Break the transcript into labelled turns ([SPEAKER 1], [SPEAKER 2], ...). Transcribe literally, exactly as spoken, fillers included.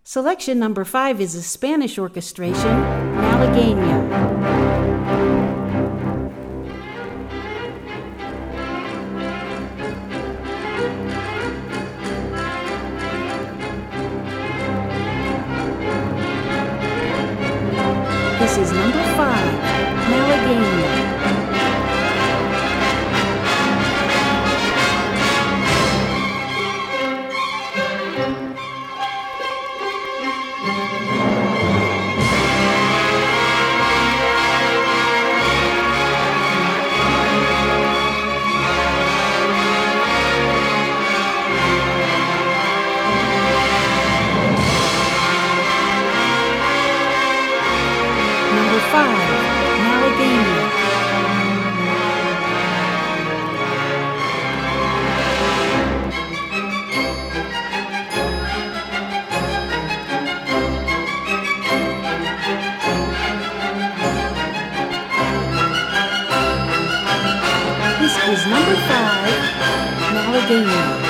[SPEAKER 1] Selection number five is a Spanish orchestration, Malagueña. This is number five, Malagueña. Number five, Malagueña. This is number five, Malagueña.